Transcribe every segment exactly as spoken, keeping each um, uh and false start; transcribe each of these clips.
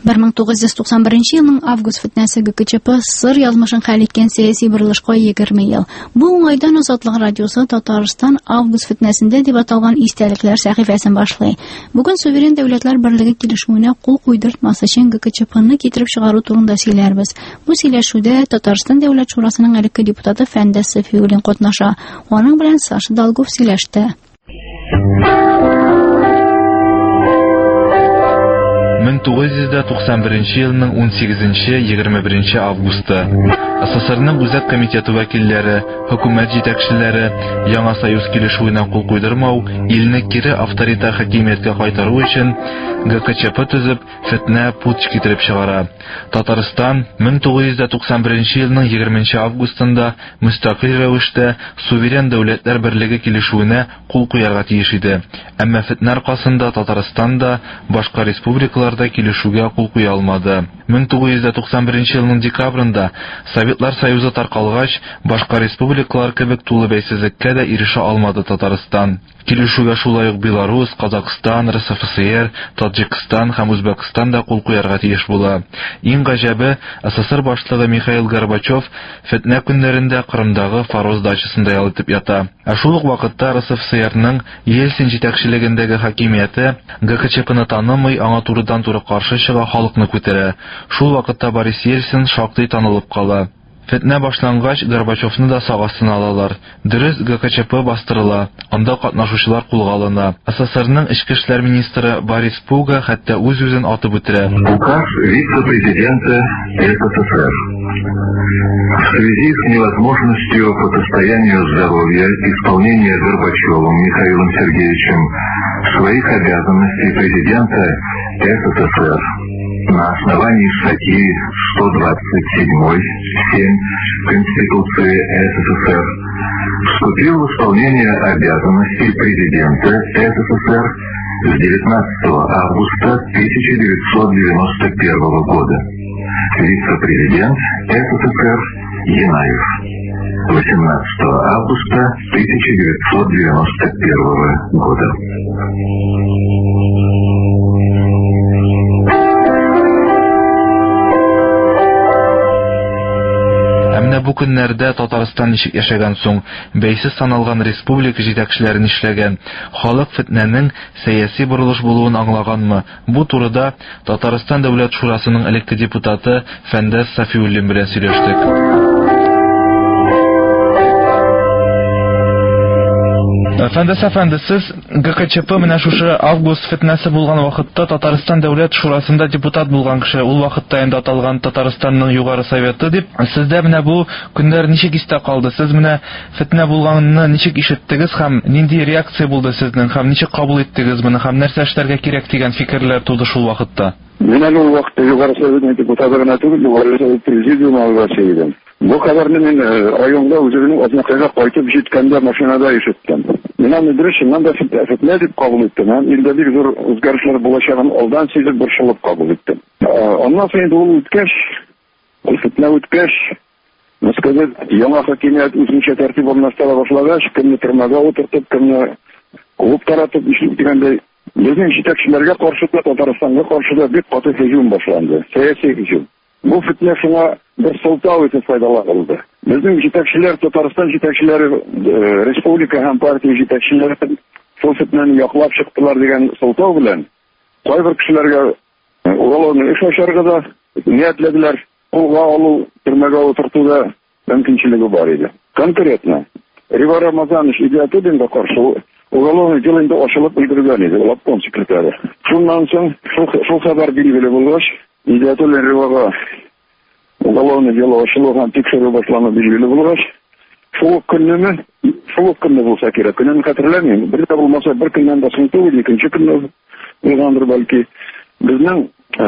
бер мең тугыз йөз туксан беренче елның август фетнәсе ГКЧП сыр язмышын хәл иткән сәяси борылышка егерме ел. Бу уңайдан Азатлык радиосы Татарстан август фетнәсендә дип аталган истәлекләр сәхифәсен башлый. Бүген суверен дәүләтләр берлеге килешүенә кул куйдыртмас өчен ГКЧПны китереп чыгару турында сөйләрбез. Бу сөйләшүдә Татарстан дәүләт шурасының элекке депутаты Фәндәс Сафиуллин катнаша. Аның белән Саша Долгов сөйләште. мең тугыз йөз туксан беренче елның унсигезенче - егерме беренче августы СССРның Үзәк комитеты вәкилләре, хөкүмәт җитәкчеләре яңа союз килешүенә кул куйдырмау, илне кире авторитар хакимияткә кайтару өчен ГКЧП төзеп, фетнә путч китереп чыгара. Татарстан мең тугыз йөз туксан беренче елның егерменче августында мөстәкыйль рәвештә суверен дәүләтләр берлеге килешүенә кул куярга тиеш иде. Әмма фетнә аркасында Татарстан да башка республикаларда килешүгә кул куя алмады. мең тугыз йөз туксан беренче елның декабрендә Советлар Союзы таркалгач, башка республикалар кебек тулы бәйсезлеккә дә ирешә алмады Татарстан. Килешүгә шулай ук Беларусь, Казакстан, РСФСР, Таджикстан һәм Үзбәкстан да кул куярга тиеш була. Иң гаҗәбе, СССР башлыгы Михаил Горбачев фетнә көннәрендә Кырымдагы Фароз дачасында ял итеп ята. Ә шул ук вакытта РСФСРның Ельцин җитәкчелегендәге хакимияте ГКЧПны танымый, аңа турыдан-туры каршы чыга, халыкны күтәрә. Шул вакытта Борис Ельцин шактый танылып кала. Фетнә башлангач, Горбачевны да сагасына алалар. Дөрес, ГКЧП бастырыла, анда катнашучылар кулга алына. СССРның эчке эшләр министры Борис Пуга хәтта үз-үзен атып үтерә. Указ вице-президента СССР. В связи с невозможностью по состоянию здоровья исполнения Горбачевым Михаилом Сергеевичем своих обязанностей президента СССР на основании статьи сто двадцать семь семь Конституции СССР вступил в исполнение обязанностей президента СССР с девятнадцатого августа тысяча девятьсот девяносто первого года. Вице-президент СССР Янаев. восемнадцатого августа тысяча девятьсот девяносто первого года. Әмма бу көннәрдә Татарстан ничек яшәгән соң, бәйсез саналган республика җитәкчеләре нишләгән, халык фетнәнең сәяси борылыш булуын аңлаганмы? Бу турыда Татарстан дәүләт шурасының элекке депутаты Фәндәс Сафиуллин белән сөйләштек. Фәндәс әфәнде, сез ГКЧП менә шушы август фетнәсе булган вакытта Татарстан дәүләт шурасында депутат булган кеше, ул вакытта инде аталган Татарстанның югары советы дип. Сездә менә бу көннәр ничек истә калды? Сез менә фетнә булганны ничек ишеттегез һәм нинди реакция булды сезнең, һәм ничек кабул иттегез моны, һәм нәрсә эшләргә кирәк дигән фикерләр туды шул вакытта? Мен әле ул вакытта югары советның депутаты гына түгел, югары совет президиумы a'zасы идем. Бу хәбәрне мин районда үзенең Азнакайга кайтып җиткәндә машинада ишеттем. Мен аны дөресеннән дә фетнә дип кабул иттем. Һәм илдә бик зур үзгәрешләр булачагын алдан сизеп борчылып кабул иттем. Аннан соң ул үткәч, ул фетнә үткәч, Москвада яңа хакимият үзенчә тәртип урнаштыра башлагач, кемне төрмәгә утыртып, кемне куып таратып эшләп дигәндәй, безнең җитәкчеләргә каршы да, Татарстанга каршы да бик каты һөҗүм башланды. Сәяси һөҗүм. Бу фетнә шуңа бер сылтау итеп файдаланылды. Безнең җитәкчеләр, Татарстан җитәкчеләре, республика һәм партия җитәкчеләре шул фетнәне яклап чыктылар дигән сылтау белән кайбер кешеләргә уголовный эш ачарга да ниятләделәр. Кулга алу, төрмәгә утыртуда мөмкинчелеге бар иде. Конкретно Рива Рамазанович Идиатуллинга каршы уголовный дело инде ачылып өлгергән иде, обком секретаре. Шуннан соң шул хәбәр билгеле булгач, Идиатуллин Ривага уголовный дело ачылган, тикшерү башланып билгеле булгач, шул көнне, шул көнне булса кирәк, көнне хәтерләмим. Бер дә булмаса бер көннән дә соң түгел, икенче көнне булгандыр бәлки. Безнең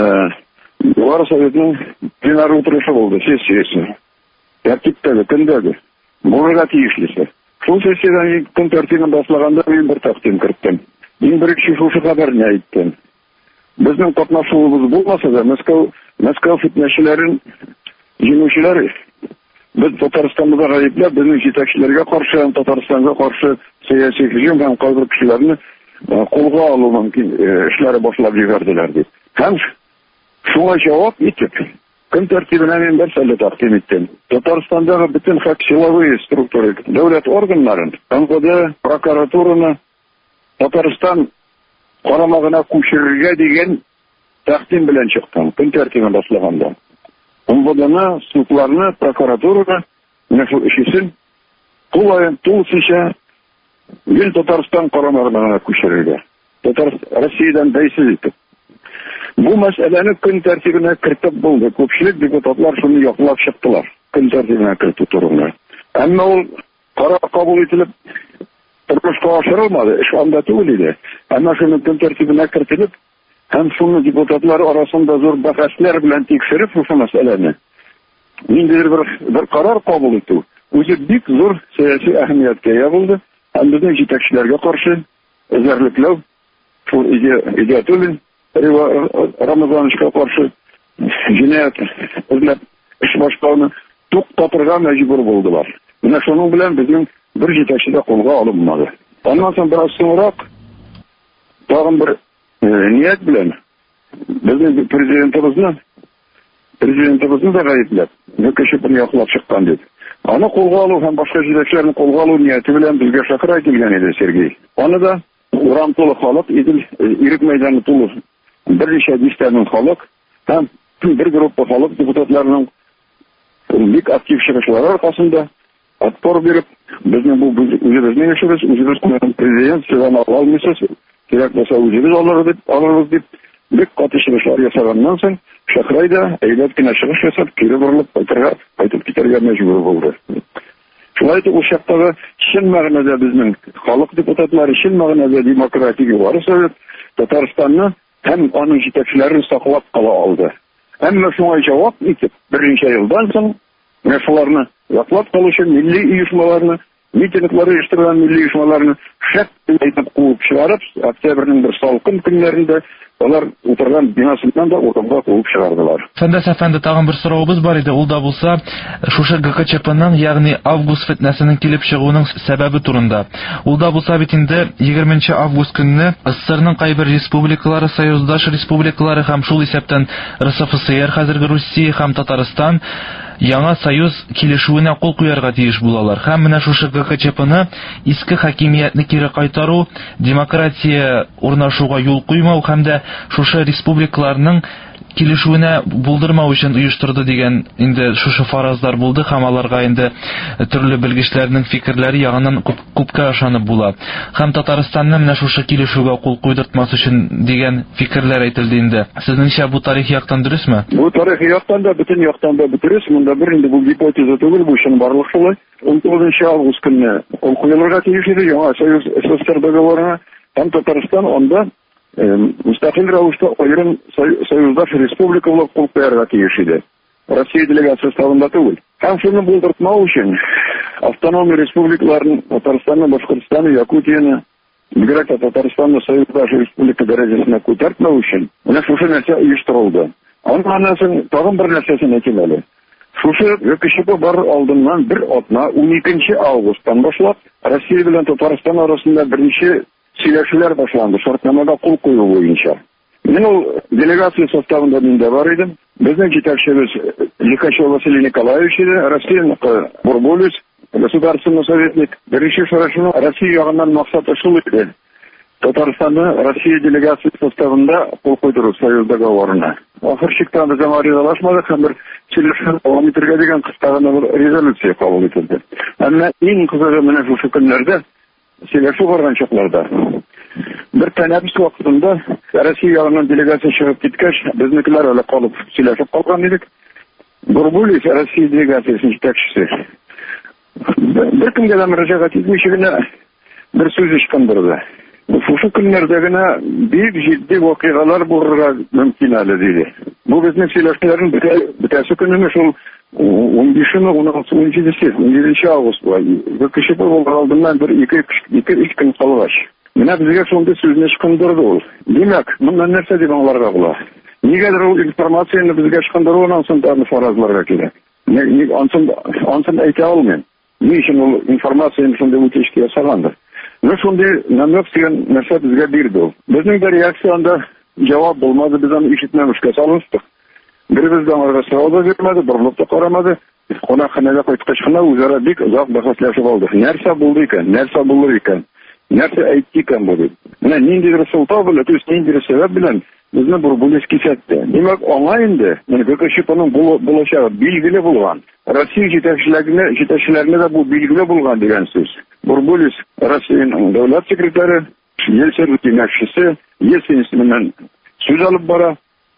югары советның пленар утырышы булды, сессиясе. Тәртиптәге, көндәге. Булырга тиешлесе. Шул сессиядан көн тәртибен башлаганда мин бер тәкъдим керттем. Иң беренче шушы хәбәрне әйттем. Безнең катнашуыбыз булмаса да, Москва Москва фетнәчеләрен җиңүчеләр без Татарстанда гаепләп, безнең җитәкчеләргә каршы, Татарстанга каршы сәяси һөҗүм һәм кайбер кешеләрне кулга алу мөмкин эшләре башлап җибәрделәр дип. Һәм Шуңа җавап итеп, көн тәртибенә мен бер мәсьәлә тәкъдим иттем. Татарстандагы бөтен хак силовые структуры, дәүләт органнарын, эм вэ дэ, прокуратураны Татарстан карамагына күчерергә дигән тәкъдим белән чыктым. Көн тәртибен башлаганда. эм вэ дэны, судларны, прокуратураны нәшул эшесен тулаен тулсынча ел Татарстан карамагына күчерергә. Татарстан Россиядән бәйсез итеп. Бу мәсьәләне көн тәртибенә кертеп булды. Күпчелек депутатлар шуны яклап чыктылар. Көн тәртибенә кертү турында. Әмма ул карар кабул ителеп тормышка ашырылмады. Эш анда түгел иде. Әмма шуны көн тәртибенә кертелеп, һәм шуны депутатлар арасында зур бәхәсләр белән тикшереп шушы мәсьәләне ниндидер бер, бер карар кабул итү үзе бик зур сәяси әһәмияткә ия булды. Һәм безнең җитәкчеләргә каршы эзәрлекләү, шул идея түгел. Рамазановичка каршы җинаять эзләп эш башлауны туктатырга мәҗбүр булдылар. Менә шуның белән безнең бер җитәкче дә кулга алынмады. Аннан соң бераз соңрак тагын бер ният белән безнең президентыбызны президентыбызны да гаепләп, нәкәшә бер яклап чыккан дип. Аны кулга алу һәм башка җитәкчеләрне кулга алу нияте белән безгә шакыра килгән иде Сергей. Аны да урам тулы халык, идел ирек мәйданы тулы берничә дистәнең халык һәм бер группа халык депутатларының бик актив чыгышлары аркасында отпор биреп, безнең бу үзебезнең эшебез, үзебез президент сөйләм алмыйсыз, кирәк булса үзебез алырбыз дип, алырбыз дип бик каты чыгышлар ясаганнан соң Шәһрәй дә әйләп кенә чыгыш ясап, кире борылып кайтырга, кайтып китәргә мәҗбүр булды. Шулай итеп, ул чактагы чын мәгънәдә безнең халык депутатлары чын мәгънәдә демократик югары совет Татарстанны һәм аның җитәкчеләрен саклап кала алды. Әмма шуңа җавап итеп, берничә елдан соң шуларны яклап калучы милли оешмаларны, митинглары оештырган милли оешмаларны шәп итеп куып чыгарып, октябрьнең бер салкын көннәрендә алар утырган бинасыннан да урынга куып чыгардылар. Фәндәс әфәнде, тагын бер соравыбыз бар иде. Ул да булса, шушы гэ ка чэ пэның, ягъни август фетнәсенең килеп чыгуының сәбәбе турында. Ул да булса бит инде егерменче август көнне эс эс эс эрның кайбер республикалары, союздаш республикалары һәм шул исәптән эр эс эф эс эр, хәзерге Русия һәм Татарстан яңа союз килешүенә кул куярга тиеш булалар. Һәм менә шушы гэ ка чэ пэны иске хакимиятне кире кайтару, демократия урнашуга юл куймау һәм дә шушы республикаларның килешүенә булдырмау өчен оештырды дигән инде шушы фаразлар булды һәм аларга инде төрле белгечләрнең фикерләре ягыннан күп, күпкә ышанып була. Һәм Татарстанны менә шушы килешүгә кул куйдыртмас өчен дигән фикерләр әйтелде инде. Сезнеңчә бу тарихи яктан дөресме? Бу тарихи яктан да, бөтен яктан да дөрес. Монда бер инде бу гипотеза түгел, бу өчен барлык шулай. он тугызынчы август көнне ул куелырга тиеш иде яңа союз эс эс эс эр договорына, һәм Татарстан анда мустақил рәвештә аерым союздаш республика булып кул куярга тиеш иде. Россия делегациясе составында түгел. Һәм шуны булдыртмау өчен автономия республикаларын, Татарстанны, Башкортстанны, Якутияны, бигрәк тә Татарстанны союздаш республика дәрәҗәсенә күтәртмәү өчен менә шушы нәрсә оештырылды. Аннан соң тагын бер нәрсәсен әйтим әле. Шушы гэ ка чэ пэ бар алдыннан бер атна уникенче августтан башлап Россия белән Татарстан арасында берничә сөйләшүләр башланды, шартнамага кул кую буенча. Мин ул делегация составында мин дә бар идем. Безнең җитәкчебез Лихачев Василий Николаевич иде, Россиянең Бурбулис, государственный советник. Беренче сорашуны Россия ягыннан максаты шул иде. Татарстанны Россия делегация составында кул куйдыру союз договорына. Ахыр чиктә без аңа ризалашмадык һәм бер сөйләшү дәвам итәргә дигән кыска гына бер резолюция кабул ителде. Әмма иң кызыгы менә шушы көннәрдә сөйләшү барган чакларда бер тәнәфес вакытында Россия ягыннан делегация чыгып киткәч, безнекеләр әле калып сөйләшеп калган идек. Бурбулис Россия делегациясенең җитәкчесе бер кемгә дә мөрәҗәгать итмичә генә бер сүз ычкындырды. Шушы көннәрдә генә бик җитди вакыйгалар булырга мөмкин әле диде. Бу безнең сөйләшүләрнең бетәсе көнне шул он бишенче, он алтынчы, он җиденче август була. гэ ка чэ пэ алдыннан бер ике-өч көн калгач. Менә безгә шундый сүзне ычкындырды ул. Димәк, моннан нәрсә дип аңларга була? Нигәдер ул информацияны безгә ычкындыруыннан соң да фаразларга кирәк. Ник ансын ансын әйтә алмыйм. Ни өчен ул информацияны шундый үтешкә ясагандыр? Ну шундый намек дигән нәрсә безгә бирде ул. Безнең дә реакцияда җавап булмады, без аны ишетмәмешкә салыштык. Беребез дә аңарга сорау да бирмәде, борылып та карамады. Кунакханәгә кайткач кына үзара бик озак бәхәсләшеп алдык. Нәрсә булды икән? Нәрсә булыр икән? Нәрсә әйтте икән бу дип. Менә ниндидер сылтау белән, то есть ниндидер сәбәп белән безне Бурбулис кисәтте. Димәк, аңа инде менә ГКЧПның булачагы билгеле булган. Россия җитәкчелегенә, җитәкчеләренә дә бу билгеле булган дигән сүз. Бурбулис Россиянең дәүләт секретаре, Ельцин киңәшчесе, Ельцин исеменнән сүз алып бара.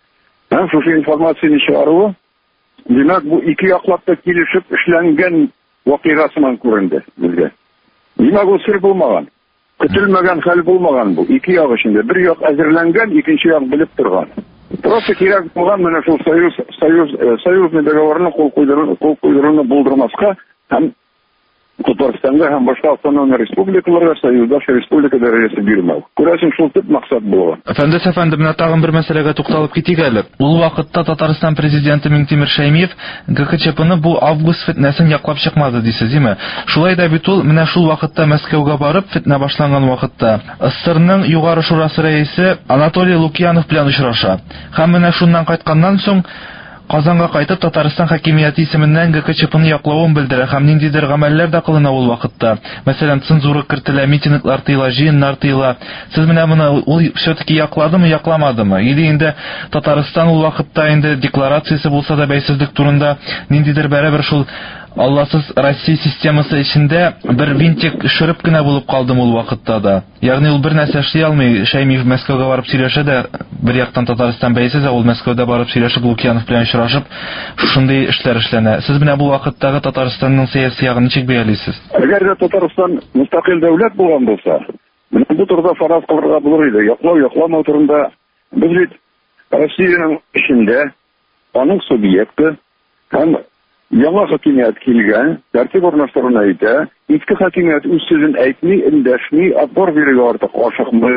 Һәм шушы информацияны чыгаруы, димәк, бу ике яклап та килешеп эшләнгән вакыйга сыман күренде безгә. Димәк, ул сер булмаган. Көтелмәгән хәл булмаган бу. Ике як эчендә. Бер як әзерләнгән, икенче як белеп торган. Просто кирәк булган менә шул союз, союз, союзный договорны кул куйдыруны, кул куйдыруны булдырмаска һәм Татарстанга һәм башка автономия республикаларга союздаш республика дәрәҗәсе бирмәү. Күрәсең, шул төп максат булган. Әфәндес әфәнде, менә тагын бер мәсьәләгә тукталып китик әле. Ул вакытта Татарстан президенты Миңтимер Шәймиев ГКЧПны бу август фетнәсен яклап чыкмады дисез, диме? Шулай да бит ул менә шул вакытта Мәскәүгә барып, фетнә башланган вакытта СССРның югары шурасы рәисе Анатолий Лукьянов белән очраша. Һәм менә шуннан кайтканнан соң Казанга кайтып Татарстан хакимияте исеменнән ГКЧПны яклавын белдерә һәм ниндидер гамәлләр дә кылына ул вакытта. Мәсәлән, цензура кертелә, митинглар тыела, җыеннар тыела. Сез менә моны ул все-таки якладымы, якламадымы? Или инде Татарстан ул вакытта инде декларациясе булса да бәйсезлек турында ниндидер бәрабер шул Алласыз Россия системасы эчендә бер винтик шырып кына булып калдым ул вакытта да. Ягъни ул бер нәрсә эшли алмый, Шәймиев Мәскәүгә барып сөйләшә дә, бер яктан Татарстан бәйсез, ул Мәскәүдә барып сөйләшеп Лукьянов белән очрашып, шундый эшләр эшләнә. Сез менә бу вакыттагы Татарстанның сәяси ягын ничек бәялисез? Әгәр дә Татарстан мустакил дәүләт булган булса, менә бу турыда фараз кылырга булыр иде. Яклау, якламау турында без бит Россиянең эчендә аның субъекты һәм яңа хакимият килгән, тәртип урнаштыруны әйтә, иске хакимият үз сүзен әйтми, эндәшми, отпор бирергә артык ашыкмый.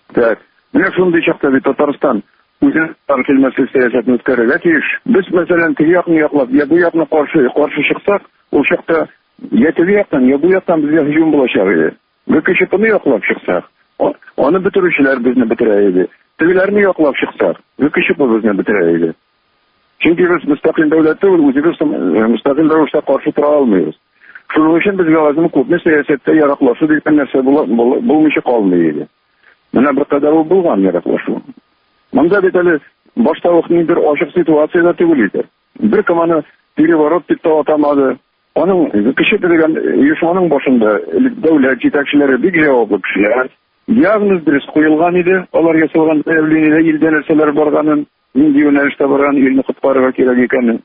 Менә шундый чакта бит Татарстан үзенең килмәслек сәясәтен үткәрергә тиеш. Без, мәсәлән, теге якны яклап, я бу якны каршы каршы чыксак, ул чакта я теге яктан, я бу яктан безгә һөҗүм булачак иде. ГКЧПны яклап чыксак, аны бетерүчеләр безне бетерә иде. Тегеләрне яклап чыксак, ГКЧП безне бетерә иде. Чөнки без мустакил дәүләттә үзебез мустакил рәвештә каршы тора алмыйбыз. Шуның өчен безгә лазым күпме сәясәттә яраклашу дигән нәрсә булмыйча калмый иде. Менә бер кадәр ул булган яраклашу. Монда бит әле башта ук ниндидер ачык ситуациядә түгел иде. Бер команы переворот дип атамады. Аның кеше дигән оешманың башында дәүләт җитәкчеләре бик җаваплы кешеләр. Диагноз дөрес куелган иде. Алар ясалган заявлениедә илдә нәрсәләр барганын, нинди юнәлештә барган, илне коткарырга кирәк икәнен.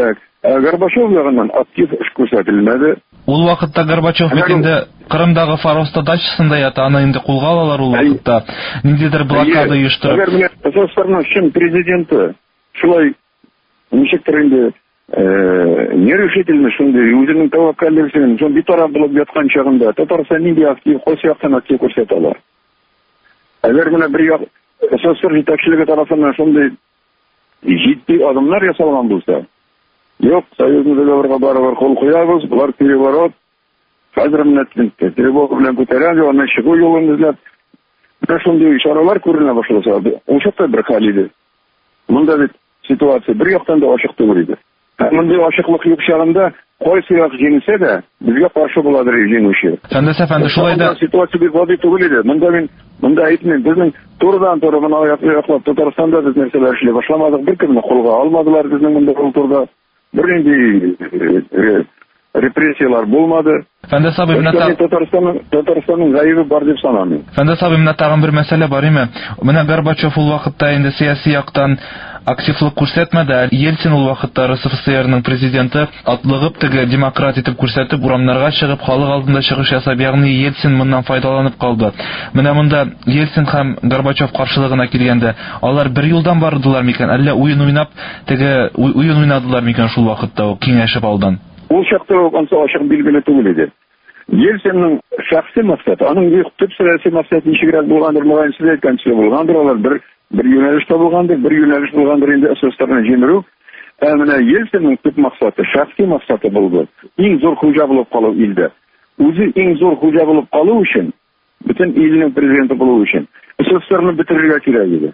Горбачев ягыннан актив эш күрсәтелмәде. Ул вакытта Горбачев бит инде Кырымдагы Фароста дачасында ята, аны инде кулга алалар ул вакытта. Ниндидер блокада оештырып. Әгәр менә Татарстанның чын президенты шулай ничектер инде нерешительно шундый үзенең тәвәккәллеген шундый битараф булып яткан чагында Татарстан нинди актив, кайсы яктан актив күрсәтә алар. Әгәр менә бер як СССР җитәкчелеге тарафыннан шундый җитди адымнар ясалган булса, юк, союзный договорга барыбер кул куябыз, булар переворот, хәзер менә тревога белән күтәрәбез, аны чыгу юлын эзләп, менә шундый ишаралар күренә башласа, ул чакта бер хәл иде. Монда бит ситуация бер яктан да ачык түгел иде. Мондый ачыклык юк чагында кайсы як җиңсә дә, безгә каршы буладыр җиңүче. Фәндәс әфәнде, шулай да ситуация бик гади түгел иде. Монда мин монда әйтмим, безнең турыдан туры гына яклап Татарстанда без нәрсәләр эшли башламадык, беркемне кулга алмадылар безнең монда ул турда. Бернинди репрессиялар булмады. Фәндәс абый, менә Татарстанның Татарстанның гаебе бар дип санамыйм. Фәндәс абый, менә тагын бер мәсьәлә бар име? Менә Горбачев ул вакытта инде сияси яктан активлык күрсәтмәде. Ельцин ул вакытта РСФСРның президенты атлыгып теге демократ итеп күрсәтеп, урамнарга чыгып, халык алдында чыгыш ясап, ягъни Ельцин моннан файдаланып калды. Менә монда Ельцин һәм Горбачев каршылыгына килгәндә, алар бер юлдан бардылар микән, әллә уен уйнап, теге уен уйнадылар микән шул вакытта ул киңәшеп алдан? Ул чакта ансы ачык билгеле түгел иде. Ельцинның шәхси максаты, аның бик төп сәяси максаты ничегрәк булгандыр, мөгаен сез әйткәнчә булгандыр, алар бер бер юнәлештә булгандыр, бер юнәлеш булгандыр инде СССРны җимерү. Ә менә Ельцинның төп максаты, шәхси максаты булды. Иң зур хуҗа булып калу илдә. Үзе иң зур хуҗа булып калу өчен, бөтен илнең президенты булу өчен СССРны бетерергә кирәк иде.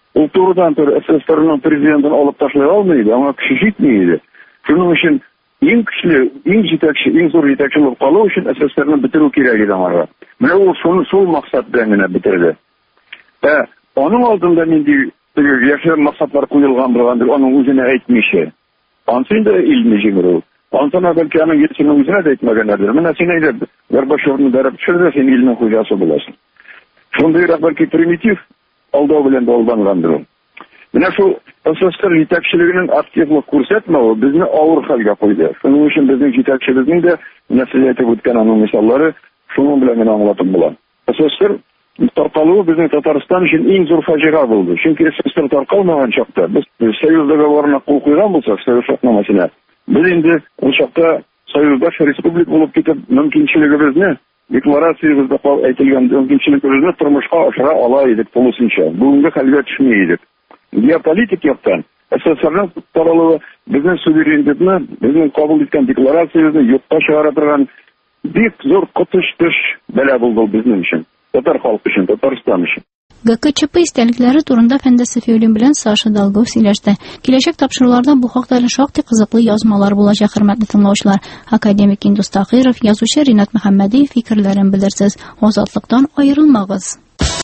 ул турыдан-туры СССРның президентын алып ташлай алмый, аңа көче җитми. Шуның өчен иң көчле, иң җитәкче, иң зур җитәкчелек калу өчен СССРны бетерү кирәк иде аңарга. Менә ул шуны шул максат белән генә бетерде. Ә аның алдында нинди яшәр максатлар куелган булгандыр, аның үзенә әйтмичә. Ансы инде илне җиңерү. Ансына бәлки аның йөрсенең үзенә дә әйтмәгәннәрдер. Менә син әйтеп, Горбачевны бәреп төшерде, син илнең хуҗасы буласың. Шундыйрак бәлки примитив алдау белән дә алдангандыр. Менә шул СССР җитәкчелегенең активлык күрсәтмәве безне авыр хәлгә куйды. Шуның өчен безнең җитәкчебезнең дә нәсел әйтеп үткән аның мисаллары шуның белән генә аңлатып була. СССР таркалуы безнең Татарстан өчен иң зур фаҗига булды. Чөнки СССР таркалмаган чакта без Союз договорына кул куйган булсак, Союз шартнамасына, без инде ул чакта Союздаш республик булып китеп, мөмкинчелегебезне, декларациябызда әйтелгән мөмкинчелегебезне тормышка ашыра ала идек тулысынча. Бүгенге хәлгә төшми идек. Геополитик яктан СССРның таралуы безнең суверенитетны, безнең кабул иткән декларациябызны юкка чыгара торган бик зур котыш-төш бәла булды безнең өчен. Татар халкы өчен, Татарстан өчен. ГКЧП истәлекләре турында фәндәсе Фиолин белән Саша Долгов сөйләште. Киләчәк тапшыруларда бу хакта шактый кызыклы язмалар булачак, хөрмәтле тыңлаучылар. Академик Индус Тахиров, язучы Ринат Мөхәммәдиев фикерләрен белдерсез. Азатлыктан аерылмагыз.